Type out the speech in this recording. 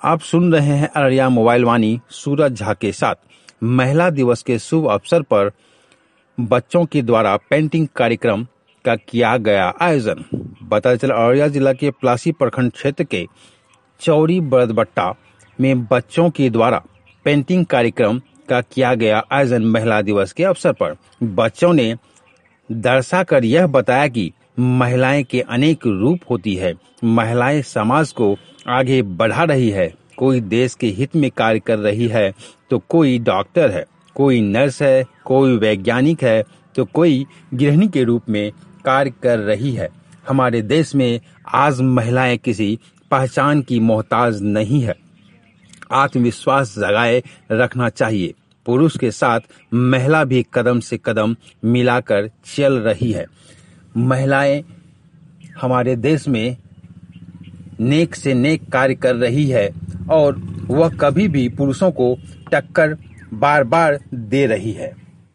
आप सुन रहे हैं अररिया मोबाइल वाणी सूरज झा के साथ। महिला दिवस के शुभ अवसर पर बच्चों के द्वारा पेंटिंग कार्यक्रम का किया गया आयोजन। बताया चला अररिया जिला के पलासी प्रखंड क्षेत्र के चौरी बरदबट्टा में बच्चों के द्वारा पेंटिंग कार्यक्रम का किया गया आयोजन। महिला दिवस के अवसर पर बच्चों ने दर्शाकर यह बताया कि महिलाएं के अनेक रूप होती है। महिलाएं समाज को आगे बढ़ा रही है। कोई देश के हित में कार्य कर रही है तो कोई डॉक्टर है, कोई नर्स है, कोई वैज्ञानिक है तो कोई गृहिणी के रूप में कार्य कर रही है। हमारे देश में आज महिलाएं किसी पहचान की मोहताज नहीं है। आत्मविश्वास जगाए रखना चाहिए। पुरुष के साथ महिला भी कदम से कदम मिलाकर चल रही है। महिलाएं हमारे देश में नेक से नेक कार्य कर रही है और वह कभी भी पुरुषों को टक्कर बार बार दे रही है।